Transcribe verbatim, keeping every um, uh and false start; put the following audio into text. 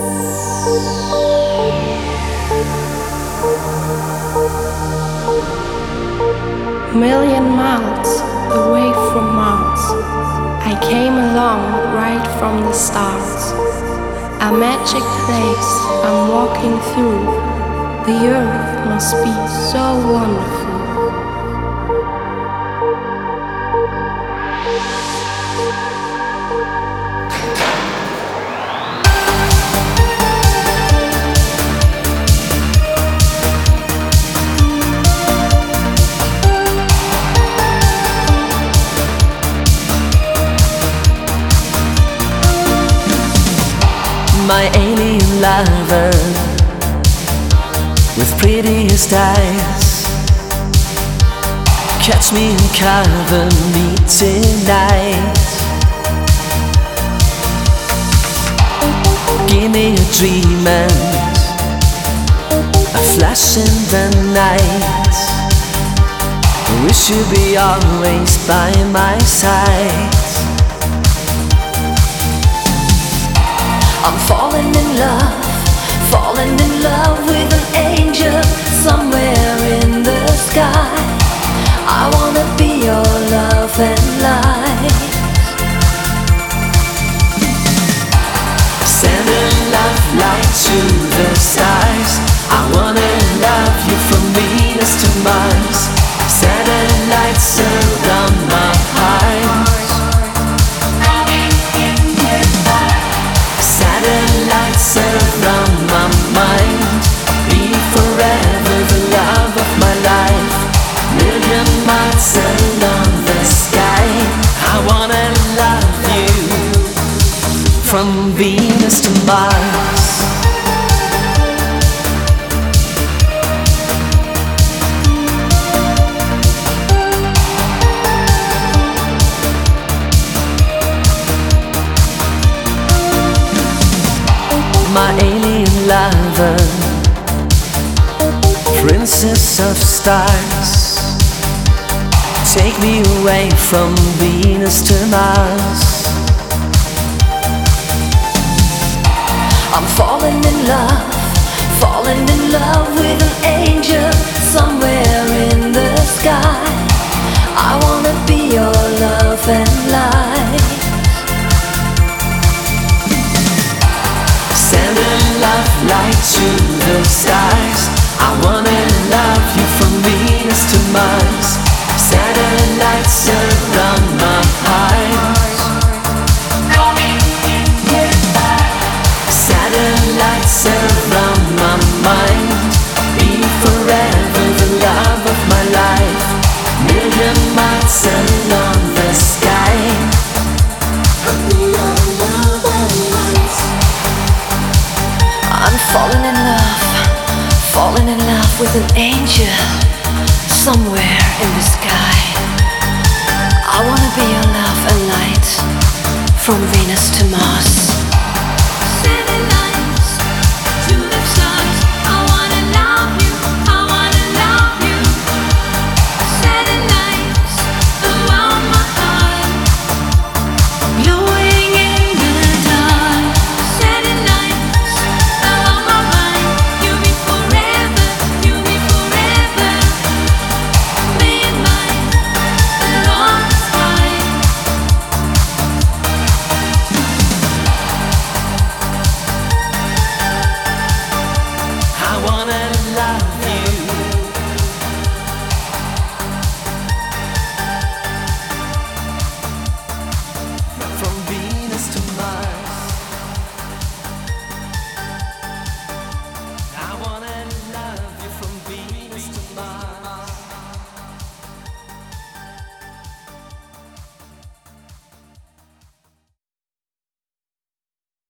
Million miles away from Mars, I came along right from the stars. A magic place I'm walking through. The earth must be so wonderful. My alien lover with prettiest eyes, catch me and cover me tonight. Give me a dream and a flash in the night. We should be always by my side. I'm falling in love, falling in love with an angel somewhere in the sky. I wanna be your love and light. Send a love light to the stars. I wanna love you from Venus to Mars. Satellites around my heart. Satellites around my mind. Be forever the love of my life. Million miles along the sky. I wanna love you from Venus to Mars. My alien lover, princess of stars, take me away from Venus to Mars. I'm falling in love, falling in love with an angel somewhere in the sky. I wanna be your love and light. Send a love light to the stars. I wanna love you from Venus to Mars. Satellites around my heart. Satellites around my mind. Be forever the love of my life. Million miles along the sky. I'm falling in love, falling in love with an angel somewhere in the sky. I wanna be your love and light from Venus to Mars.